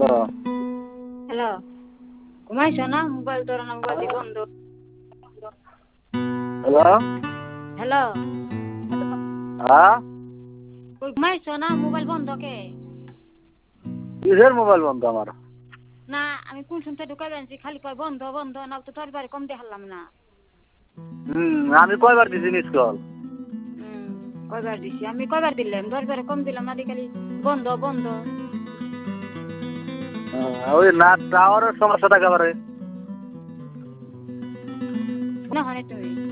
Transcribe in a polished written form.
Hello. Hello, ঘুমাইছো না? Mobile তোর না মোবাইল দিয়ে বন্ধ। হ্যালো। হ্যালো, হ্যাঁ, কই ঘুমাইছো না? মোবাইল বন্ধ কে? কিসের মোবাইল বন্ধ আমার? না আমি কোন শুনতে ঢুকাই আনছি খালি কয় বন্ধ বন্ধ না তো তোর বাড়ি কম দেখালাম না। আমি কয়বার দিছি মিস কল? হুম, কয়বার দিছি আমি কয়বার দিলাম? 10 বারে কম দিলাম না খালি বন্ধ বন্ধ। ওই না টাওয়ারের সমস্যা থাকে আবার। না হয় তুমি